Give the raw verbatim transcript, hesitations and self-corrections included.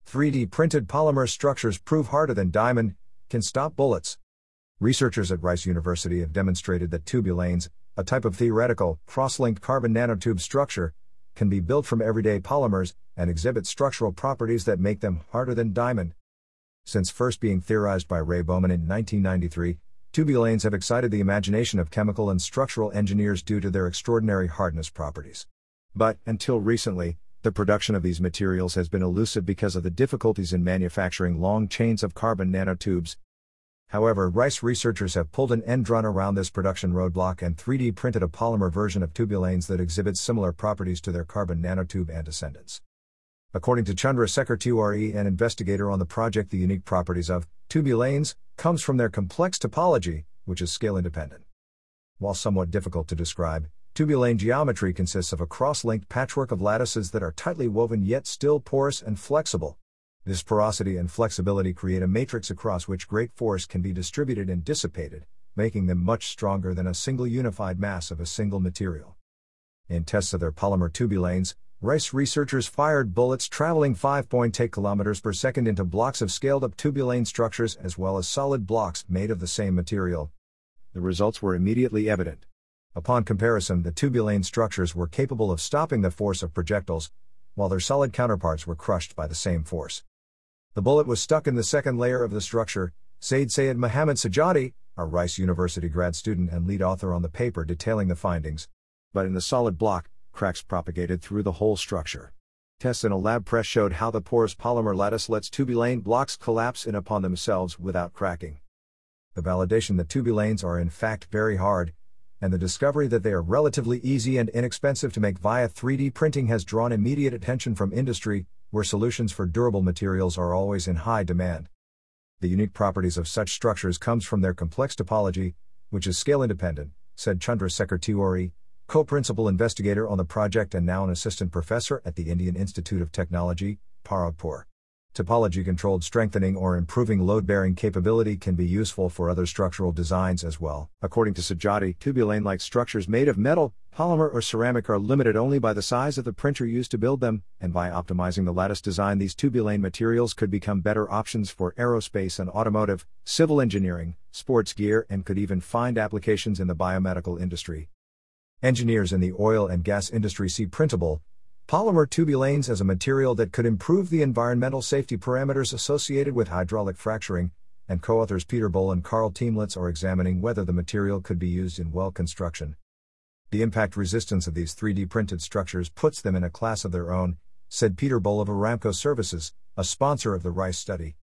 three D printed polymer structures prove harder than diamond, can stop bullets. Researchers at Rice University have demonstrated that tubulanes, a type of theoretical, cross-linked carbon nanotube structure, can be built from everyday polymers and exhibit structural properties that make them harder than diamond. Since first being theorized by Ray Bowman in nineteen ninety-three, tubulanes have excited the imagination of chemical and structural engineers due to their extraordinary hardness properties. But, until recently, the production of these materials has been elusive because of the difficulties in manufacturing long chains of carbon nanotubes. However, Rice researchers have pulled an end run around this production roadblock and three D printed a polymer version of tubulanes that exhibits similar properties to their carbon nanotube antecedents. According to Chandra Sekhar Tiwari, an investigator on the project, the unique properties of tubulanes comes from their complex topology, which is scale independent. While somewhat difficult to describe, tubulane geometry consists of a cross-linked patchwork of lattices that are tightly woven yet still porous and flexible. This porosity and flexibility create a matrix across which great force can be distributed and dissipated, making them much stronger than a single unified mass of a single material. In tests of their polymer tubulanes, Rice researchers fired bullets traveling five point eight kilometers per second into blocks of scaled-up tubulane structures as well as solid blocks made of the same material. The results were immediately evident. Upon comparison, the tubulane structures were capable of stopping the force of projectiles, while their solid counterparts were crushed by the same force. The bullet was stuck in the second layer of the structure, said Sayed Mohammad Sajadi, a Rice University grad student and lead author on the paper detailing the findings. But in the solid block, cracks propagated through the whole structure. Tests in a lab press showed how the porous polymer lattice lets tubulane blocks collapse in upon themselves without cracking. The validation that tubulanes are in fact very hard, and the discovery that they are relatively easy and inexpensive to make via three D printing has drawn immediate attention from industry, where solutions for durable materials are always in high demand. The unique properties of such structures comes from their complex topology, which is scale independent, said Chandra Sekhar Tiwari, co-principal investigator on the project and now an assistant professor at the Indian Institute of Technology, Parampur. Topology-controlled strengthening or improving load-bearing capability can be useful for other structural designs as well. According to Sajadi, tubulane-like structures made of metal, polymer or ceramic are limited only by the size of the printer used to build them, and by optimizing the lattice design these tubulane materials could become better options for aerospace and automotive, civil engineering, sports gear, and could even find applications in the biomedical industry. Engineers in the oil and gas industry see printable polymer tubulanes as a material that could improve the environmental safety parameters associated with hydraulic fracturing, and co-authors Peter Boll and Carl Teamlitz are examining whether the material could be used in well construction. The impact resistance of these three D printed structures puts them in a class of their own, said Peter Boll of Aramco Services, a sponsor of the Rice study.